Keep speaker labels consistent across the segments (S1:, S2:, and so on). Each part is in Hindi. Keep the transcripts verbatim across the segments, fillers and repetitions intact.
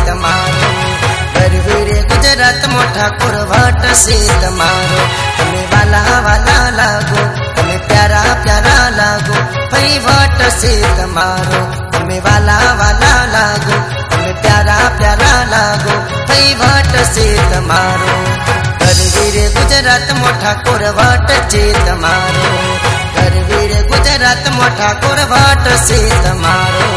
S1: તમારો ગરવીરે ગુજરાત મોટા કુરવટ છે તમારો તમે વાલા વાલા લાગો તમે પ્યારા પ્યારા લાગો વહીવટ છે તમારો તમે વાલા વાલા લાગો તમે પ્યારા પ્યારા લાગો વહીવટ છે તમારો ગરવીરે ગુજરાત મોટા કુરવટ છે તમારો ગરવીરે ગુજરાત મોટા કુરવટ છે તમારો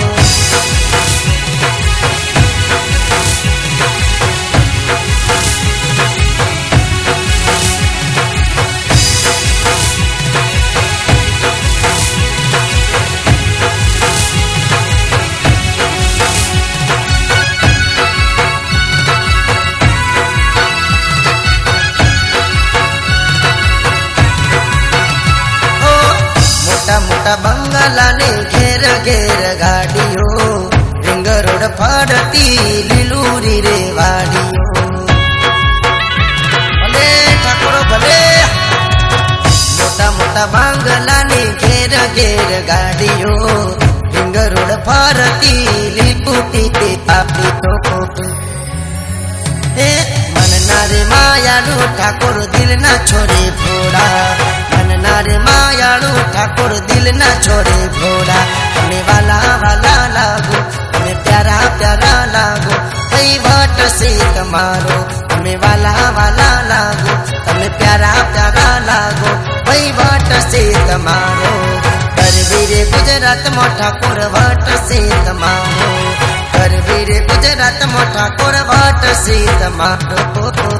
S1: मोटा बंगला ने घेर घेर गाड़ियो रिंग रोड फड़ती लीलूरी रे वाड़ियो भले ठाकुरो भले मोटा मोटा बंगला ने घेर घेर गाड़ियो रिंग रोड फड़ती लीपूटी पापी तो हे मन नारे मायालू ठाकुर दिल ना छोड़े फोड़ा नारे मायालू ठाकुर दिल न छोड़े भोला हमें वाला वाला लागो हमें प्यारा प्यारा लागो वहीवट से तुम्हारो हमें वाला वाला लागो हमें प्यारा प्यारा लागो वहीवट से तुम्हारो गरवीरे गुजरात मोटा कुरवट से तुम्हारो गरवीरे गुजरात मोटा कुरवट से तुम्हारो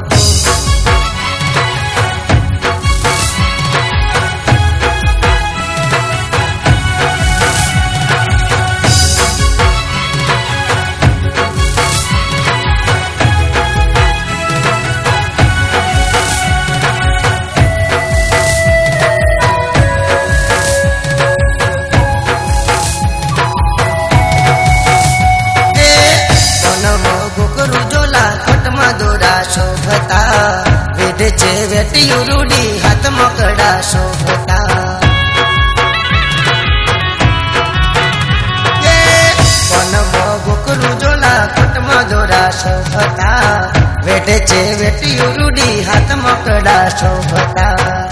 S1: शोभता वेद चे वेटी रूढ़ी हाथ मकड़ा शोभता ये वन गोकरू जोला कुट मधुरा शोभता वेद चे वेटी रूढ़ी हाथ मकड़ा शोभता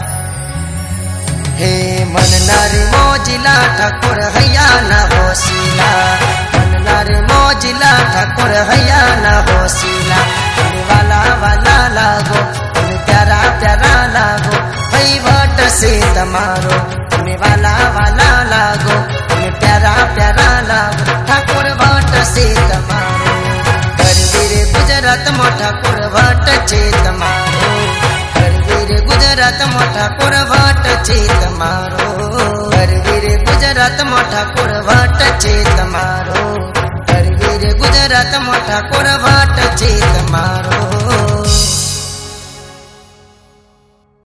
S1: हे मन नारी मोजिला ठाकुर हैया ना होशिला मन नारी मोजिला ठाकुर हैया ना होशिला वाला वाला लागो तुम्हें प्यारा प्यारा लागो वहीवट से तुम्हारो तुम्हें वाला वाला लागो तुम्हें प्यारा प्यारा लागो ठाकुर वट से तुम्हारो गरवीरे गुजरात मोटा कुरवट छे तुम्हारो गरवीरे गुजरात मोटा कुरवट छे तुम्हारो गरवीरे गुजरात मोटा कुरवट छे तुम्हारो गरवीरे गुजरात मोटा कुरवट छे तुम्हारो